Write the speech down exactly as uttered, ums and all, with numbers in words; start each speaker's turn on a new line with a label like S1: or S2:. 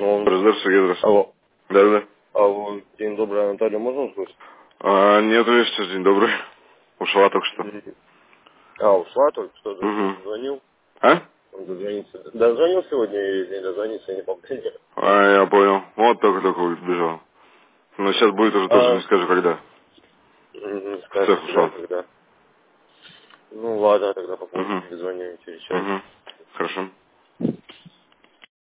S1: Ну,
S2: Здравствуйте, Сергей, здравствуйте.
S1: алло.
S2: Да-да.
S1: Алло, день добрый, Анатолий, можно услышать?
S2: А, нет, сейчас день добрый. Ушла только что.
S1: М. А, ушла только что,
S2: Угу.
S1: звонил.
S2: А?
S1: Он дозвонился. Дозвонил сегодня или не дозвонился, я не помню.
S2: А, я понял. Вот только-только убежал. Но сейчас будет уже тоже,
S1: А,
S2: не скажу когда.
S1: м,
S2: В цех
S1: скажете, да,
S2: ушел.
S1: когда. Ну ладно, тогда попозже
S2: Угу.
S1: перезвоню через час.
S2: Угу. Хорошо.